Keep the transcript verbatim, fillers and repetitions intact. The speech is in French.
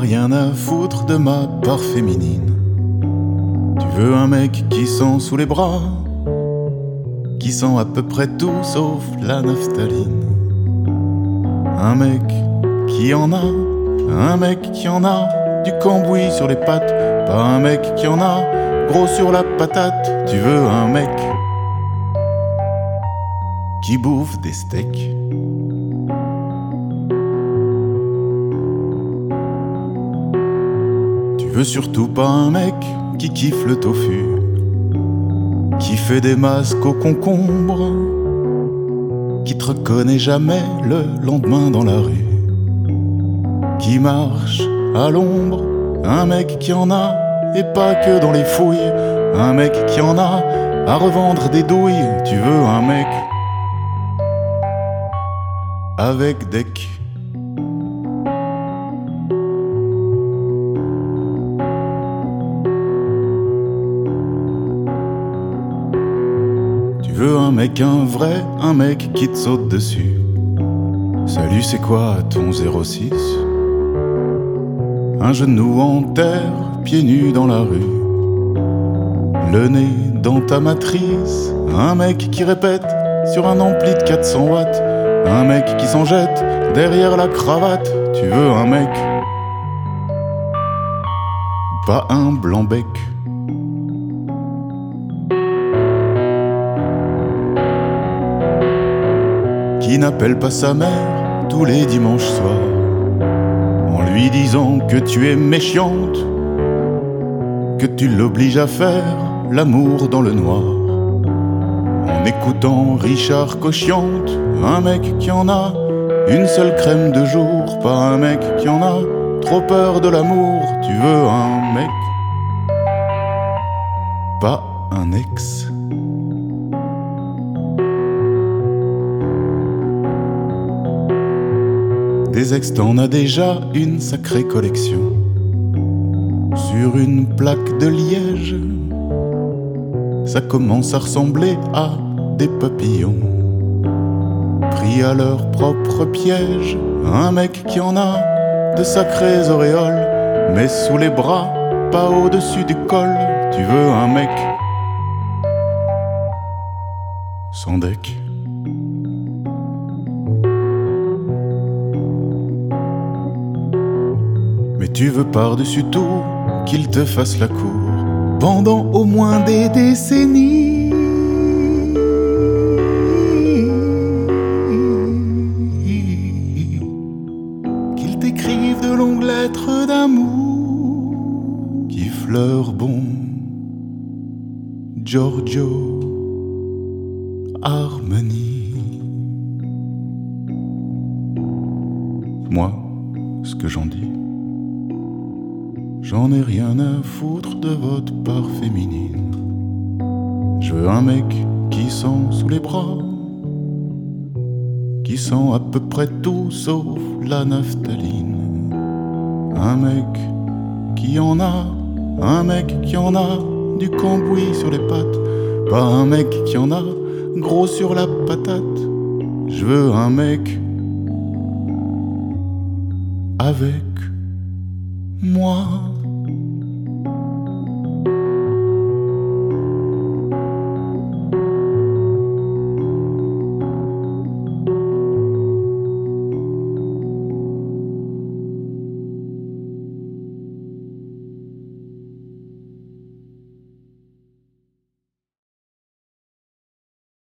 rien à foutre de ma part féminine. Tu veux un mec qui sent sous les bras, qui sent à peu près tout sauf la naphtaline. Un mec qui en a, un mec qui en a du cambouis sur les pattes, pas un mec qui en a gros sur la patate. Tu veux un mec qui bouffe des steaks. Tu veux surtout pas un mec qui kiffe le tofu, qui fait des masques au concombre, qui te reconnaît jamais le lendemain dans la rue, qui marche à l'ombre. Un mec qui en a, et pas que dans les fouilles, un mec qui en a à revendre des douilles. Tu veux un mec avec des c. Tu veux un mec, un vrai, un mec qui te saute dessus. Salut, c'est quoi ton zéro six? Un genou en terre, pieds nus dans la rue, le nez dans ta matrice. Un mec qui répète sur un ampli de quatre cents watts, un mec qui s'en jette derrière la cravate. Tu veux un mec, pas un blanc-bec. Qui n'appelle pas sa mère tous les dimanches soirs en lui disant que tu es méchante, que tu l'obliges à faire l'amour dans le noir, en écoutant Richard Cochiante. Un mec qui en a une seule crème de jour, pas un mec qui en a trop peur de l'amour. Tu veux un mec, pas un ex. Des ex, t'en as déjà une sacrée collection sur une plaque de liège. Ça commence à ressembler à des papillons pris à leur propre piège. Un mec qui en a de sacrées auréoles, mais sous les bras, pas au-dessus du col. Tu veux un mec sans deck. Mais tu veux par-dessus tout qu'il te fasse la cour pendant au moins des décennies, qu'il t'écrive de longues lettres d'amour qui fleurent bon Giorgio Armani. Moi, ce que j'en dis, j'en ai rien à foutre de votre part féminine. Je veux un mec qui sent sous les bras, qui sent à peu près tout sauf la naphtaline. Un mec qui en a, un mec qui en a du cambouis sur les pattes, pas un mec qui en a gros sur la patate. Je veux un mec avec moi.